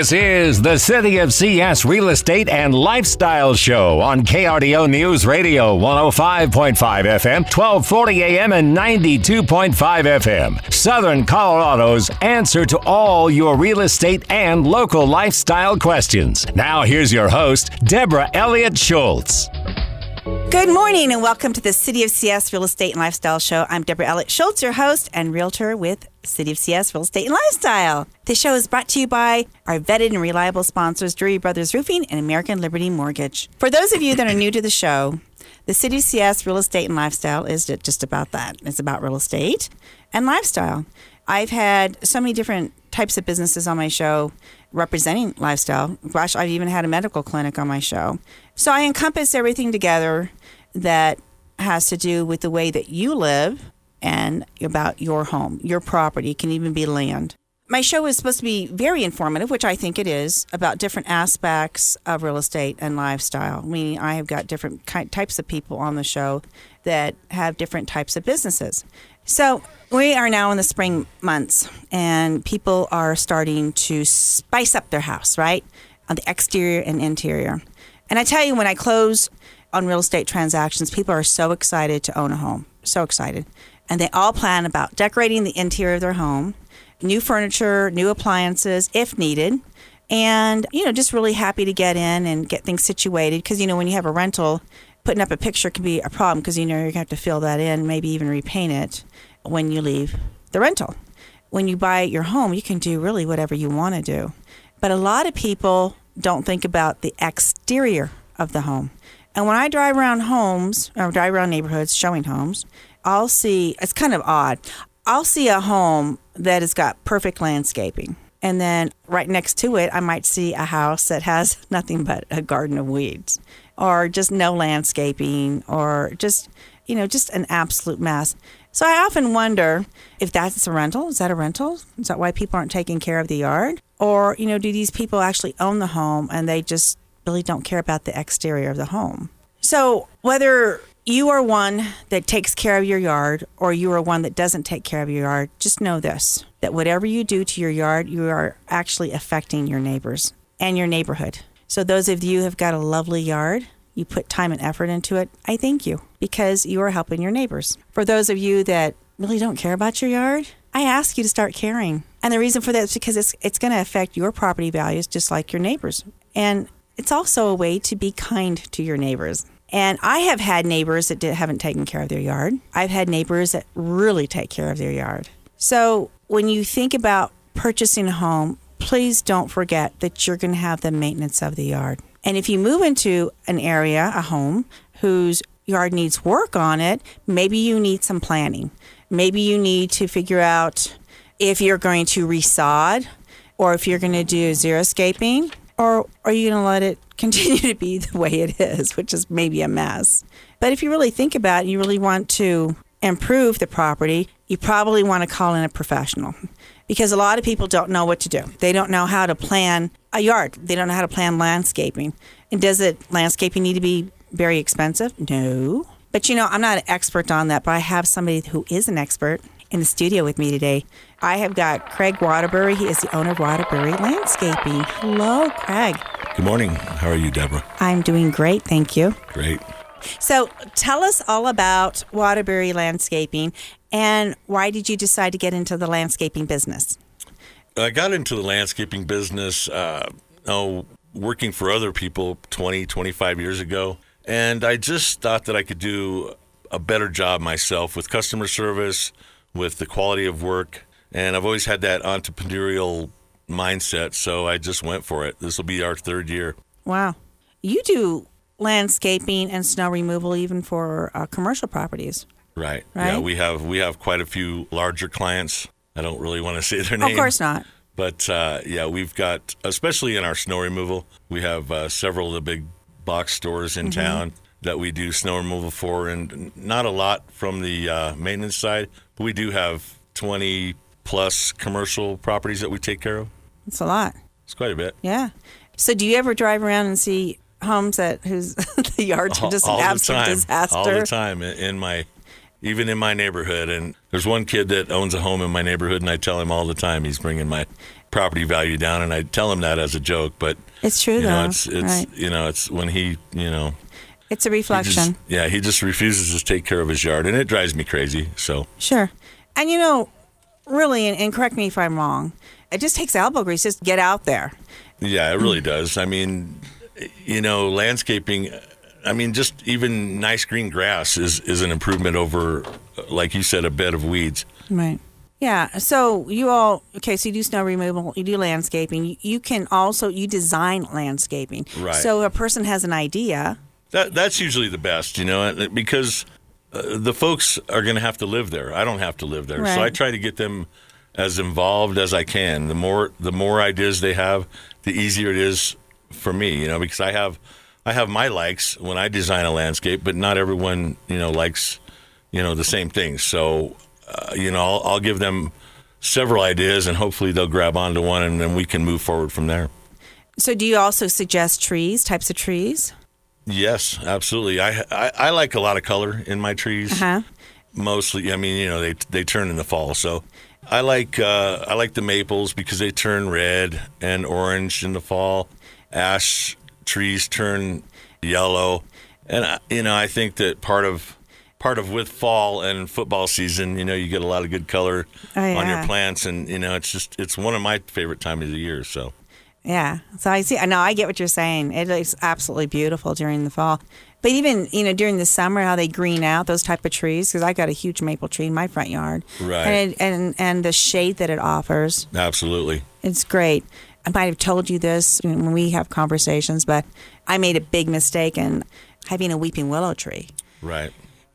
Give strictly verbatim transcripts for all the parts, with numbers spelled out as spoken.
This is the City of C S Real Estate and Lifestyle Show on K R D O News Radio, one oh five point five F M, twelve forty A M, and ninety-two point five F M. Southern Colorado's answer to all your real estate and local lifestyle questions. Now here's your host, Deborah Elliott Schultz. Good morning and welcome to the City of C S Real Estate and Lifestyle Show. I'm Deborah Elliott Schultz, your host and realtor with City of C S Real Estate and Lifestyle. This show is brought to you by our vetted and reliable sponsors, Drury Brothers Roofing and American Liberty Mortgage. For those of you that are new to the show, the City of C S Real Estate and Lifestyle is just about that. It's about real estate and lifestyle. I've had so many different types of businesses on my show representing lifestyle. Gosh, I've even had a medical clinic on my show. So I encompass everything together that has to do with the way that you live and about your home, your property, can even be land. My show is supposed to be very informative, which I think it is, about different aspects of real estate and lifestyle. Meaning I have got different types of people on the show that have different types of businesses. So we are now in the spring months, and people are starting to spice up their house, right? On the exterior and interior. And I tell you, when I close on real estate transactions, people are so excited to own a home, so excited. And they all plan about decorating the interior of their home, new furniture, new appliances, if needed, and, you know, just really happy to get in and get things situated. Because, you know, when you have a rental, putting up a picture can be a problem because, you know, you're going to have to fill that in, maybe even repaint it when you leave the rental. When you buy your home, you can do really whatever you want to do. But a lot of people don't think about the exterior of the home. And when I drive around homes, or drive around neighborhoods showing homes, I'll see, it's kind of odd, I'll see a home that has got perfect landscaping. And then right next to it, I might see a house that has nothing but a garden of weeds, or just no landscaping, or just, you know, just an absolute mess. So I often wonder if that's a rental. Is that a rental? Is that why people aren't taking care of the yard? Or, you know, do these people actually own the home and they just really don't care about the exterior of the home? So whether you are one that takes care of your yard or you are one that doesn't take care of your yard, just know this, that whatever you do to your yard, you are actually affecting your neighbors and your neighborhood. So those of you who have got a lovely yard, you put time and effort into it, I thank you, because you are helping your neighbors. For those of you that really don't care about your yard, I ask you to start caring. And the reason for that is because it's it's going to affect your property values just like your neighbors. And it's also a way to be kind to your neighbors. And I have had neighbors that did, haven't taken care of their yard. I've had neighbors that really take care of their yard. So when you think about purchasing a home, please don't forget that you're going to have the maintenance of the yard. And if you move into an area, a home, whose yard needs work on it, maybe you need some planning. Maybe you need to figure out if you're going to resod, or if you're going to do xeriscaping, or are you going to let it continue to be the way it is, which is maybe a mess. But if you really think about it, you really want to improve the property, you probably want to call in a professional, because a lot of people don't know what to do. They don't know how to plan a yard. They don't know how to plan landscaping. And does it landscaping need to be very expensive? No. But, you know, I'm not an expert on that, but I have somebody who is an expert in the studio with me today. I have got Craig Waterbury. He is the owner of Waterbury Landscaping. Hello, Craig. Good morning. How are you, Deborah? I'm doing great, thank you. Great. So tell us all about Waterbury Landscaping, and why did you decide to get into the landscaping business? I got into the landscaping business, uh, oh, working for other people twenty, twenty-five years ago. And I just thought that I could do a better job myself with customer service, with the quality of work. And I've always had that entrepreneurial mindset, so I just went for it. This will be our third year. Wow. You do landscaping and snow removal even for uh, commercial properties. Right. Right. Yeah, we have we have quite a few larger clients. I don't really want to say their name. Of course not. But uh, yeah, we've got, especially in our snow removal, we have uh, several of the big box stores in mm-hmm. town that we do snow removal for, and not a lot from the uh, maintenance side, but we do have twenty plus commercial properties that we take care of. It's a lot. It's quite a bit. Yeah. So do you ever drive around and see homes that whose the yards are just all, an all absolute the time, disaster? all the time in my even in my neighborhood. And there's one kid that owns a home in my neighborhood, and I tell him all the time he's bringing my property value down, and I tell him that as a joke. But it's true, you know, though. It's, it's right. you know, it's when he, you know, it's a reflection. He just, yeah, he just refuses to take care of his yard, and it drives me crazy. So sure, and you know, really, and, and correct me if I'm wrong. It just takes elbow grease. Just get out there. Yeah, it really does. I mean, you know, landscaping. I mean, just even nice green grass is, is an improvement over, like you said, a bed of weeds. Right. Yeah. So you all, okay, so you do snow removal, you do landscaping. You, you can also, you design landscaping. Right. So a person has an idea. That That's usually the best, you know, because uh, the folks are going to have to live there. I don't have to live there. Right. So I try to get them as involved as I can. The more the more ideas they have, the easier it is for me, you know, because I have I have my likes when I design a landscape, but not everyone, you know, likes, you know, the same things. So, uh, you know, I'll, I'll give them several ideas, and hopefully they'll grab onto one, and then we can move forward from there. So do you also suggest trees, types of trees? Yes, absolutely. I I, I like a lot of color in my trees. Uh-huh. Mostly, I mean, you know, they they turn in the fall, so I like uh, I like the maples because they turn red and orange in the fall. Ash trees turn yellow, and uh, you know, I think that part of part of with fall and football season, you know, you get a lot of good color oh, yeah. on your plants, and you know, it's just it's one of my favorite times of the year. So yeah, so I see. I know I get what you're saying. It looks absolutely beautiful during the fall, but even you know during the summer, how they green out those type of trees. Because I got a huge maple tree in my front yard, right, and it, and and the shade that it offers, absolutely, it's great. I might have told you this when we have conversations, but I made a big mistake in having a weeping willow tree. Right.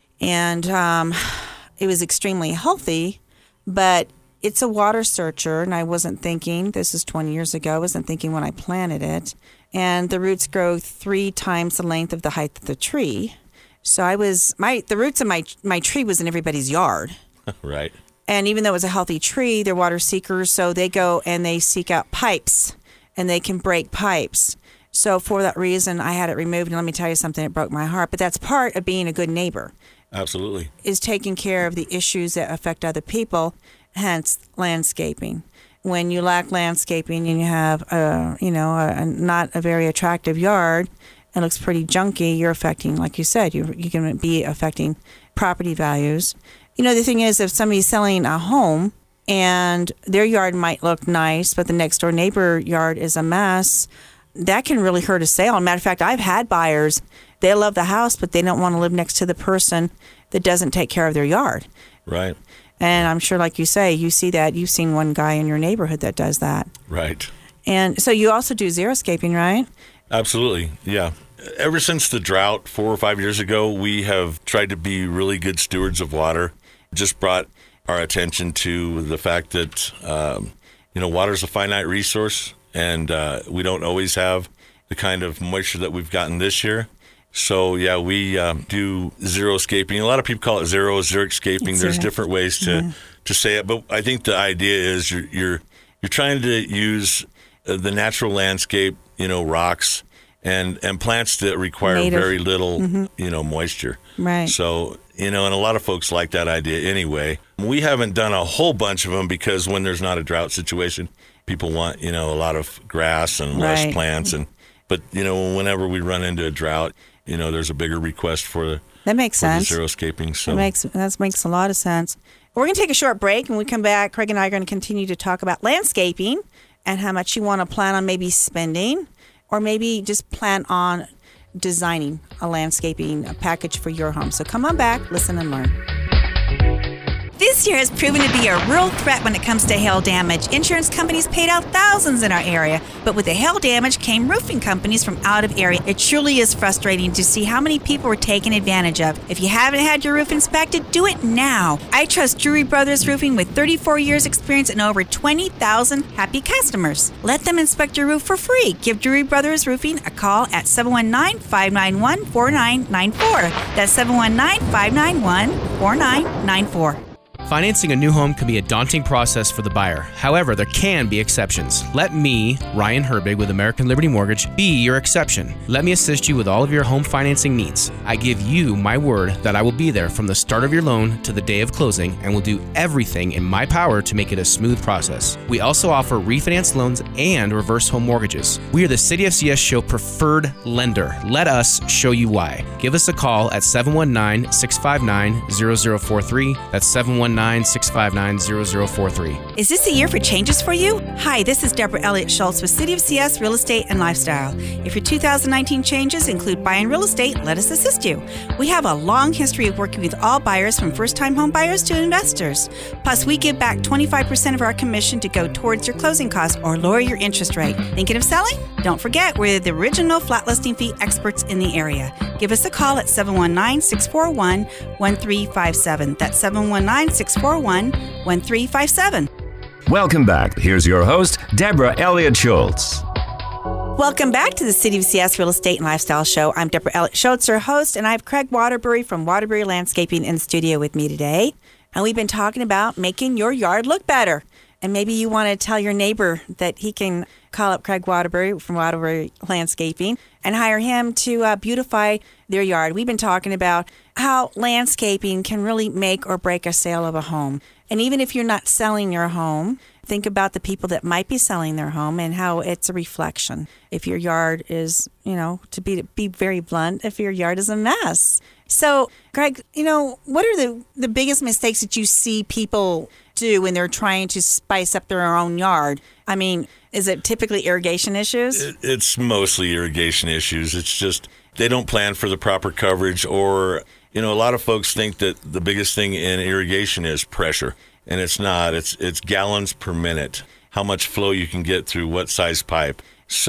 And um, it was extremely healthy, but it's a water searcher, and I wasn't thinking, this is twenty years ago, I wasn't thinking when I planted it. And the roots grow three times the length of the height of the tree. So I was, my the roots of my my tree was in everybody's yard. Right. And even though it was a healthy tree, they're water seekers, so they go and they seek out pipes, and they can break pipes. So for that reason, I had it removed, and let me tell you something, it broke my heart. But that's part of being a good neighbor. Absolutely. Is taking care of the issues that affect other people, hence landscaping. When you lack landscaping and you have, a, you know, a, a not a very attractive yard, it looks pretty junky, you're affecting, like you said, you you can be affecting property values. You know, the thing is, if somebody's selling a home and their yard might look nice, but the next door neighbor yard is a mess, that can really hurt a sale. Matter of fact, I've had buyers, they love the house, but they don't want to live next to the person that doesn't take care of their yard. Right. And I'm sure, like you say, you see that. You've seen one guy in your neighborhood that does that. Right. And so you also do xeriscaping, right? Absolutely, yeah. Ever since the drought four or five years ago, we have tried to be really good stewards of water. Just brought our attention to the fact that, um, you know, water is a finite resource, and uh, we don't always have the kind of moisture that we've gotten this year. So, yeah, we um, do xeriscaping. A lot of people call it zero, xeriscaping. It's There's a, different ways to, yeah. to say it, but I think the idea is you're you're, you're trying to use uh, the natural landscape, you know, rocks, and, and plants that require Native. very little, mm-hmm. you know, moisture. Right. So, you know, and a lot of folks like that idea anyway. We haven't done a whole bunch of them because when there's not a drought situation, people want, you know, a lot of grass and less right. plants. And but, you know, whenever we run into a drought, you know, there's a bigger request for, that makes for sense. the xeriscaping. So that makes, that makes a lot of sense. We're going to take a short break. When we come back, Craig and I are going to continue to talk about landscaping and how much you want to plan on maybe spending, or maybe just plan on designing a landscaping package for your home. So come on back, listen and learn. This year has proven to be a real threat when it comes to hail damage. Insurance companies paid out thousands in our area, but with the hail damage came roofing companies from out of area. It truly is frustrating to see how many people were taken advantage of. If you haven't had your roof inspected, do it now. I trust Drury Brothers Roofing with thirty-four years experience and over twenty thousand happy customers. Let them inspect your roof for free. Give Drury Brothers Roofing a call at seven one nine, five nine one, four nine nine four. That's seven one nine, five nine one, four nine nine four. Financing a new home can be a daunting process for the buyer. However, there can be exceptions. Let me, Ryan Herbig with American Liberty Mortgage, be your exception. Let me assist you with all of your home financing needs. I give you my word that I will be there from the start of your loan to the day of closing and will do everything in my power to make it a smooth process. We also offer refinance loans and reverse home mortgages. We are the City of C S Show preferred lender. Let us show you why. Give us a call at seven one nine, six five nine, zero zero four three. That's seven one nine, six five nine, zero zero four three. Is this a year for changes for you? Hi, this is Deborah Elliott Schultz with City of C S Real Estate and Lifestyle. If your two thousand nineteen changes include buying real estate, let us assist you. We have a long history of working with all buyers, from first-time home buyers to investors. Plus, we give back twenty-five percent of our commission to go towards your closing costs or lower your interest rate. Thinking of selling? Don't forget, we're the original flat listing fee experts in the area. Give us a call at seven one nine, six four one, one three five seven. That's seven one nine, six four one, one three five seven. Welcome back. Here's your host, Deborah Elliott Schultz. Welcome back to the City of C S Real Estate and Lifestyle Show. I'm Deborah Elliott Schultz, your host, and I have Craig Waterbury from Waterbury Landscaping in the studio with me today. And we've been talking about making your yard look better. And maybe you want to tell your neighbor that he can call up Craig Waterbury from Waterbury Landscaping and hire him to uh, beautify their yard. We've been talking about how landscaping can really make or break a sale of a home. And even if you're not selling your home, think about the people that might be selling their home and how it's a reflection. If your yard is, you know, to be to be very blunt, if your yard is a mess. So, Greg, you know, what are the, the biggest mistakes that you see people do when they're trying to spice up their own yard? I mean, is it typically irrigation issues? It, it's mostly irrigation issues. It's just they don't plan for the proper coverage, or, you know, a lot of folks think that the biggest thing in irrigation is pressure, and it's not. It's it's gallons per minute, how much flow you can get through what size pipe.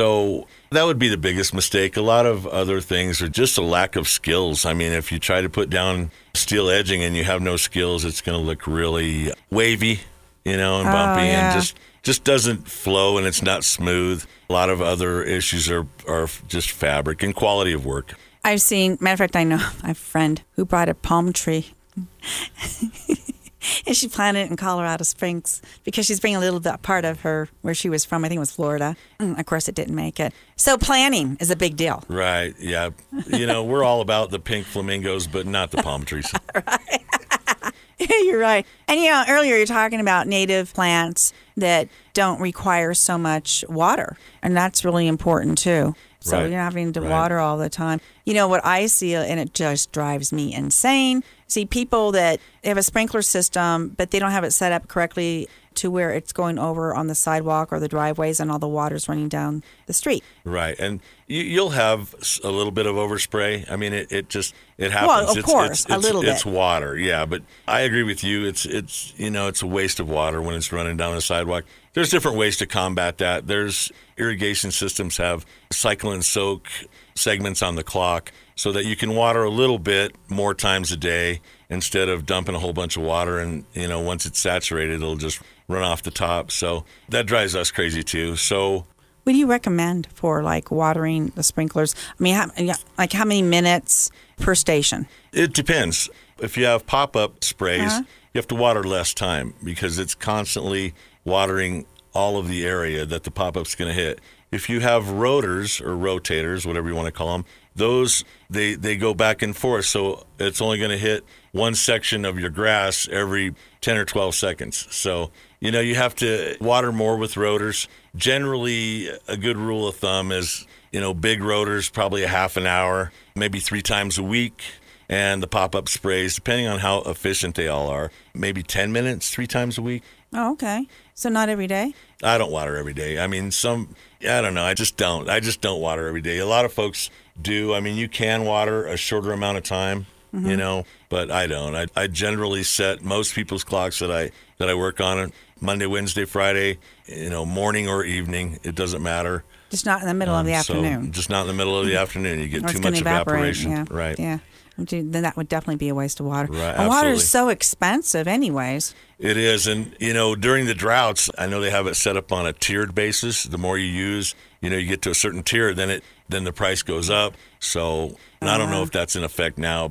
So that would be the biggest mistake. A lot of other things are just a lack of skills. I mean, if you try to put down steel edging and you have no skills, it's going to look really wavy, you know, and bumpy, oh, yeah. and just just doesn't flow, and it's not smooth. A lot of other issues are, are just fabric and quality of work. I've seen, matter of fact, I know I have a friend who brought a palm tree. And she planted it in Colorado Springs because she's bringing a little bit part of her where she was from. I think it was Florida. And of course, it didn't make it. So planning is a big deal. Right. Yeah. You know, we're all about the pink flamingos, but not the palm trees. Right. Yeah, you're right. And, you know, earlier you're talking about native plants that don't require so much water. And that's really important, too. So Right. you're not having to Right. water all the time. You know, what I see, and it just drives me insane, see people that have a sprinkler system, but they don't have it set up correctly to where it's going over on the sidewalk or the driveways and all the water's running down the street. Right. And you, you'll have s- a little bit of overspray. I mean, it, it just, it happens. Well, of it's, course, it's, a it's, little It's bit. water, yeah. But I agree with you. It's, it's you know, it's a waste of water when it's running down the sidewalk. There's different ways to combat that. There's irrigation systems have cycle and soak segments on the clock so that you can water a little bit more times a day instead of dumping a whole bunch of water, and, you know, once it's saturated, it'll just run off the top. So that drives us crazy too. So What do you recommend for, like, watering the sprinklers? I mean, how, yeah, like how many minutes per station? it depends. If you have pop-up sprays, Uh-huh. you have to water less time because it's constantly watering all of the area that the pop-up's going to hit. If you have rotors or rotators, whatever you want to call them, those, they, they go back and forth. So it's only going to hit one section of your grass every ten or twelve seconds. So, you know, you have to water more with rotors. Generally, a good rule of thumb is, you know, big rotors, probably a half an hour, maybe three times a week. And the pop-up sprays, depending on how efficient they all are, maybe ten minutes, three times a week. Oh, okay. So not every day? I don't water every day. I mean, some, I don't know. I just don't. I just don't water every day. A lot of folks do. I mean, you can water a shorter amount of time, Mm-hmm. you know, but I don't. I, I generally set most people's clocks that I that I work on Monday, Wednesday, Friday, you know, morning or evening. It doesn't matter. Just not in the middle of the Um, so afternoon. just not in the middle of the afternoon. You get Or too it's gonna much evaporate, evaporation. Yeah. Right. Yeah. Then that would definitely be a waste of water. Right, And water absolutely. is so expensive anyways. It is. And, you know, during the droughts, I know they have it set up on a tiered basis. The more you use, you know, you get to a certain tier, then it then the price goes up. So, and I don't know if that's in effect now, but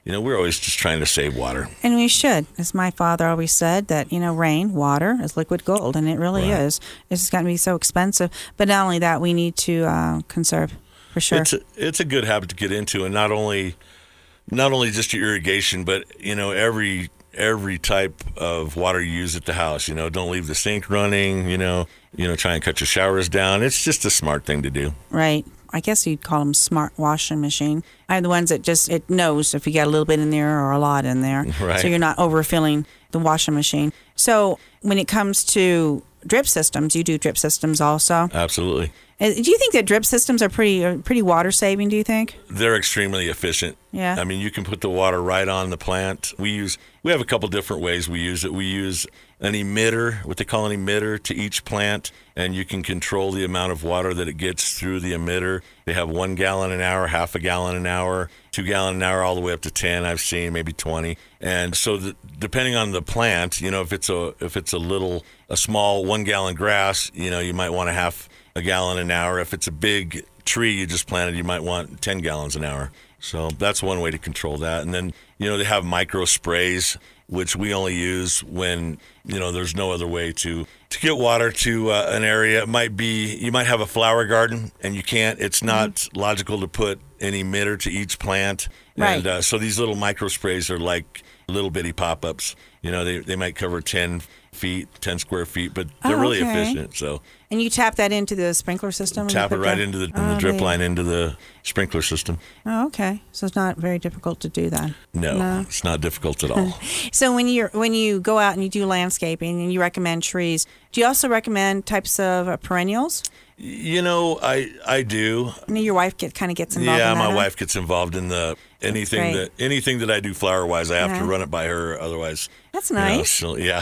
you know, we're always just trying to save water. And we should. As my father always said, that, you know, rain, water is liquid gold, and it really Right. is. It's just gotten to be so expensive. But not only that, we need to uh, conserve, for sure. It's a, it's a good habit to get into, and not only not only just your irrigation, but, you know, every every type of water you use at the house. You know, don't leave the sink running, you know, you know, try and cut your showers down. It's just a smart thing to do. Right. I guess you'd call them smart washing machine. I have the ones that just, it knows if you got a little bit in there or a lot in there. Right. So you're not overfilling the washing machine. So when it comes to drip systems, you do drip systems also. Absolutely. Uh, Do you think that drip systems are pretty are pretty water saving, do you think? They're extremely efficient. Yeah. I mean, you can put the water right on the plant. We use we have a couple different ways we use it. We use an emitter, what they call an emitter, to each plant, and you can control the amount of water that it gets through the emitter. They have one gallon an hour, half a gallon an hour, two gallon an hour, all the way up to ten. I've seen maybe twenty. And so, the, depending on the plant, you know, if it's a if it's a little a small one gallon grass, you know, you might want a half a gallon an hour. If it's a big tree you just planted, you might want ten gallons an hour. So that's one way to control that. And then, you know, they have micro sprays, which we only use when, you know, there's no other way to, to get water to uh, an area. It might be, you might have a flower garden and you can't, it's not mm-hmm. logical to put an emitter to each plant. Right. And uh, so these little micro sprays are like little bitty pop-ups. You know, they, they might cover ten feet, ten square feet, but they're Oh, really okay. efficient. So And you tap that into the sprinkler system? when you tap it put right the- into the, in Oh, the drip there- line into the sprinkler system. Oh, okay. So it's not very difficult to do that. No, No. it's not difficult at all. So when you when you go out and you do landscaping and you recommend trees, do you also recommend types of uh, perennials? You know, I I do. I know your wife get kind of gets involved. Yeah, in that, my huh? wife gets involved in the anything great. that anything that I do flower wise. I have Yeah. to run it by her, otherwise. That's you know, nice. she'll- yeah.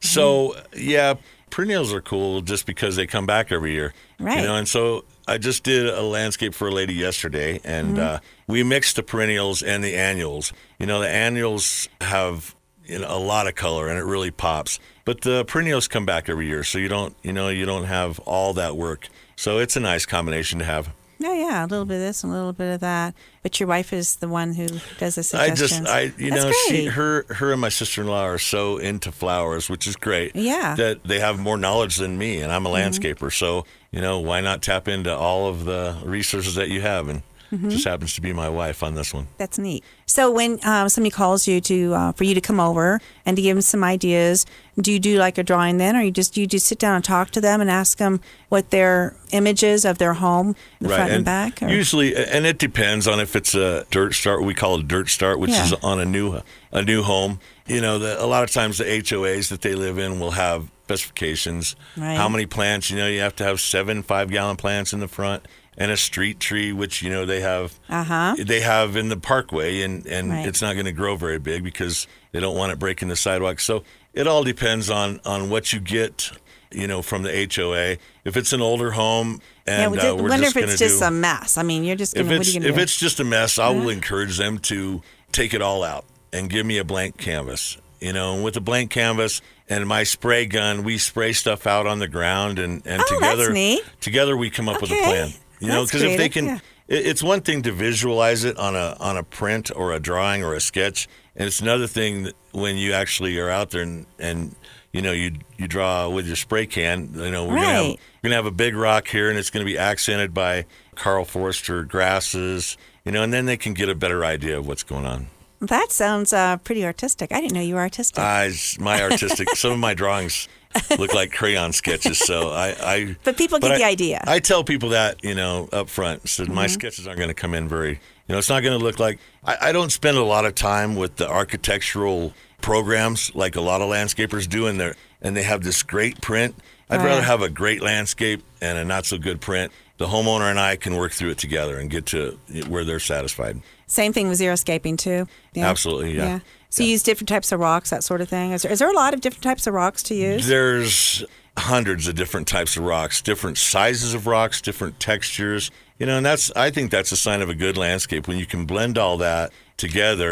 So yeah, perennials are cool just because they come back every year. Right. You know, and so I just did a landscape for a lady yesterday, and Mm-hmm. uh, we mixed the perennials and the annuals. You know, the annuals have you know, a lot of color, and it really pops. But the perennials come back every year, so you don't, you know, you don't have all that work. So it's a nice combination to have. Oh yeah, a little bit of this and a little bit of that. But your wife is the one who does the I suggestions. just, I, you That's know, she, great. her, her and my sister-in-law are so into flowers, which is great. Yeah. That they have more knowledge than me, and I'm a Mm-hmm. landscaper. So, you know, why not tap into all of the resources that you have? And Mm-hmm. just happens to be my wife on this one. That's neat. So when um, somebody calls you to uh, for you to come over and to give them some ideas, do you do like a drawing then, or you just you just sit down and talk to them and ask them what their image is of their home, the front and, back? Or? Usually, and it depends on if it's a dirt start. We call it a dirt start, which Yeah. is on a new a new home. You know, the, a lot of times the H O As that they live in will have specifications. Right. How many plants? You know, you have to have seven five gallon plants in the front. And a street tree, which you know they have, Uh-huh. they have in the parkway, and, and Right. it's not going to grow very big because they don't want it breaking the sidewalk. So it all depends on, on what you get, you know, from the H O A. If it's an older home, yeah, and we uh, did- we're wonder just if going it's to just do, a mess. I mean, you're just if gonna. What it's are you gonna if do? it's just a mess, I will encourage them to take it all out and give me a blank canvas. You know, and with a blank canvas and my spray gun, we spray stuff out on the ground, and and Oh, that's together neat. together we come up with a Okay. plan. You know, That's because if they creative, can, yeah. it- it's one thing to visualize it on a on a print or a drawing or a sketch, and it's another thing that when you actually are out there and, and you know you you draw with your spray can. You know, we're gonna have Right. we're gonna have a big rock here, and it's gonna be accented by Carl Forster grasses. You know, and then they can get a better idea of what's going on. That sounds uh, pretty artistic. I didn't know you were artistic. I, my artistic, some of my drawings look like crayon sketches. So I, I But people get I- the idea. I tell people that, you know, up front. So my Mm-hmm. sketches aren't going to come in very, you know, it's not going to look like, I, I don't spend a lot of time with the architectural programs like a lot of landscapers do, and they're, and they have this great print. I'd Right. rather have a great landscape and a not so good print. The homeowner and I can work through it together and get to where they're satisfied. Same thing with xeriscaping too. Yeah. Absolutely, yeah. So you use different types of rocks, that sort of thing. Is there, is there a lot of different types of rocks to use? There's hundreds of different types of rocks, different sizes of rocks, different textures. You know, and that's I think that's a sign of a good landscape when you can blend all that together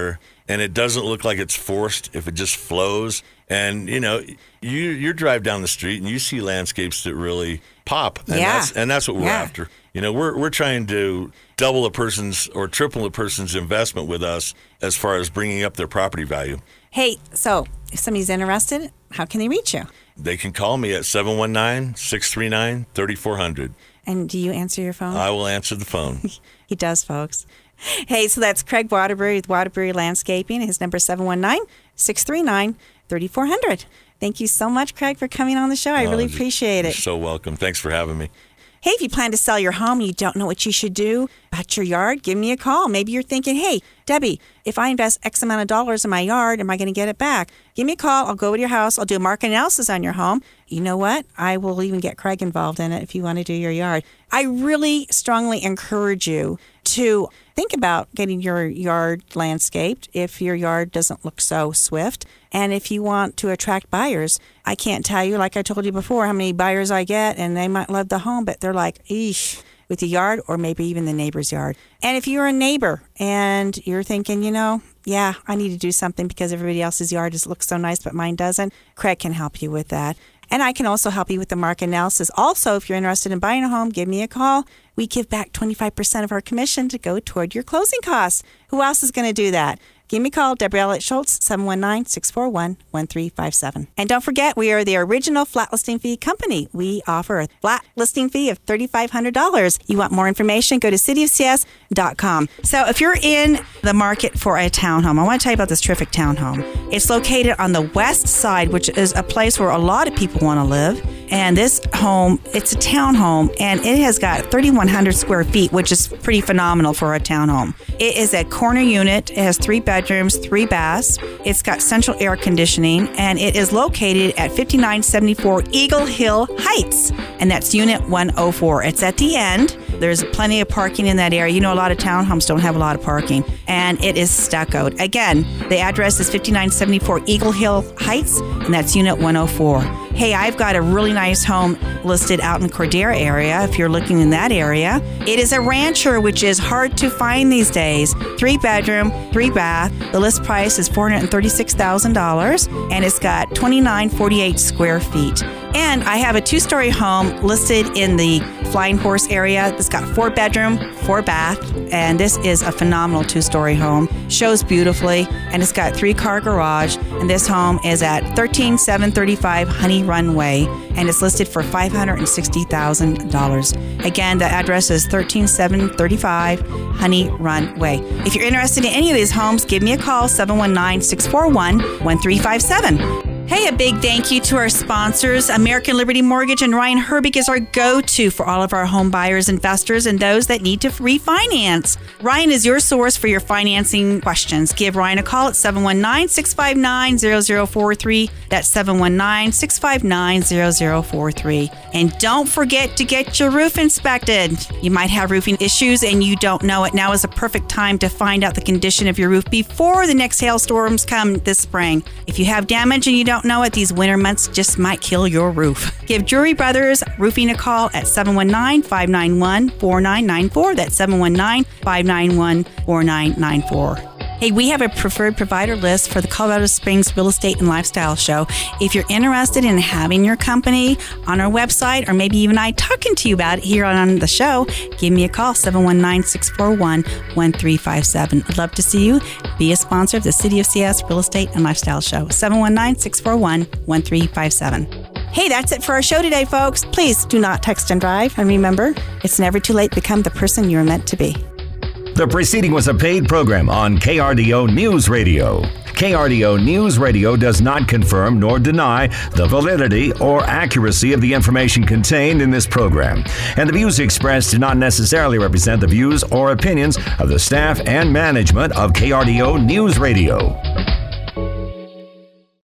and it doesn't look like it's forced if it just flows. And, you know, you you drive down the street and you see landscapes that really pop. And Yeah. that's and that's what we're Yeah. after. You know, we're we're trying to double a person's or triple a person's investment with us as far as bringing up their property value. Hey, so if somebody's interested, how can they reach you? They can call me at seven one nine, six three nine, three four zero zero. And do you answer your phone? I will answer the phone. He does, folks. Hey, so that's Craig Waterbury with Waterbury Landscaping. His number is seven one nine, six three nine, three four zero zero. Thank you so much, Craig, for coming on the show. I really Oh, appreciate You're it. so welcome. Thanks for having me. Hey, if you plan to sell your home and you don't know what you should do about your yard, give me a call. Maybe you're thinking, hey, Debbie, if I invest X amount of dollars in my yard, am I going to get it back? Give me a call. I'll go to your house. I'll do a market analysis on your home. You know what? I will even get Craig involved in it if you want to do your yard. I really strongly encourage you to think about getting your yard landscaped if your yard doesn't look so swift. And if you want to attract buyers, I can't tell you, like I told you before, how many buyers I get, and they might love the home, but they're like, eesh, with the yard or maybe even the neighbor's yard. And if you're a neighbor and you're thinking, you know, yeah, I need to do something because everybody else's yard just looks so nice, but mine doesn't, Craig can help you with that. And I can also help you with the market analysis. Also, if you're interested in buying a home, give me a call. We give back twenty-five percent of our commission to go toward your closing costs. Who else is going to do that? Give me a call, Deborah Elliott Schultz, seven one nine, six four one, one three five seven. And don't forget, we are the original flat listing fee company. We offer a flat listing fee of three thousand five hundred dollars. You want more information, go to city of c s dot com. So if you're in the market for a townhome, I want to tell you about this terrific townhome. It's located on the west side, which is a place where a lot of people want to live. And this home, it's a townhome, and it has got thirty-one hundred square feet, which is pretty phenomenal for a townhome. It is a corner unit. It has three bedrooms, three baths. It's got central air conditioning, and it is located at fifty-nine seventy-four Eagle Hill Heights, and that's Unit one oh four. It's at the end. There's plenty of parking in that area. You know, a lot of townhomes don't have a lot of parking, and it is stuccoed. Again, the address is fifty-nine seventy-four Eagle Hill Heights, and that's Unit one oh four. Hey, I've got a really nice home listed out in the Cordera area, if you're looking in that area. It is a rancher, which is hard to find these days. Three bedroom, three bath. The list price is four hundred thirty-six thousand dollars, and it's got twenty-nine forty-eight square feet. And I have a two-story home listed in the Flying Horse area. It's got four bedroom, four bath, and this is a phenomenal two-story home. Shows beautifully, and it's got three-car garage. And this home is at thirteen seven thirty-five Honey Run Way, and it's listed for five hundred sixty thousand dollars. Again, the address is thirteen seven thirty-five Honey Run Way. If you're interested in any of these homes, give me a call, seven one nine, six four one, one three five seven. Hey, a big thank you to our sponsors. American Liberty Mortgage and Ryan Herbig is our go-to for all of our home buyers, investors, and those that need to refinance. Ryan is your source for your financing questions. Give Ryan a call at seven one nine, six five nine, zero zero four three. That's seven one nine, six five nine, zero zero four three. And don't forget to get your roof inspected. You might have roofing issues and you don't know it. Now is a perfect time to find out the condition of your roof before the next hailstorms come this spring. If you have damage and you don't know it, these winter months just might kill your roof. Give Drury Brothers Roofing a call at seven one nine, five nine one, four nine nine four. That's seven one nine, five nine one, four nine nine four. Hey, we have a preferred provider list for the Colorado Springs Real Estate and Lifestyle Show. If you're interested in having your company on our website, or maybe even I talking to you about it here on the show, give me a call, seven one nine, six four one, one three five seven. I'd love to see you. Be a sponsor of the City of C S Real Estate and Lifestyle Show, seven one nine, six four one, one three five seven. Hey, that's it for our show today, folks. Please do not text and drive. And remember, it's never too late to become the person you're meant to be. The preceding was a paid program on K R D O News Radio. K R D O News Radio does not confirm nor deny the validity or accuracy of the information contained in this program, and the views expressed do not necessarily represent the views or opinions of the staff and management of K R D O News Radio.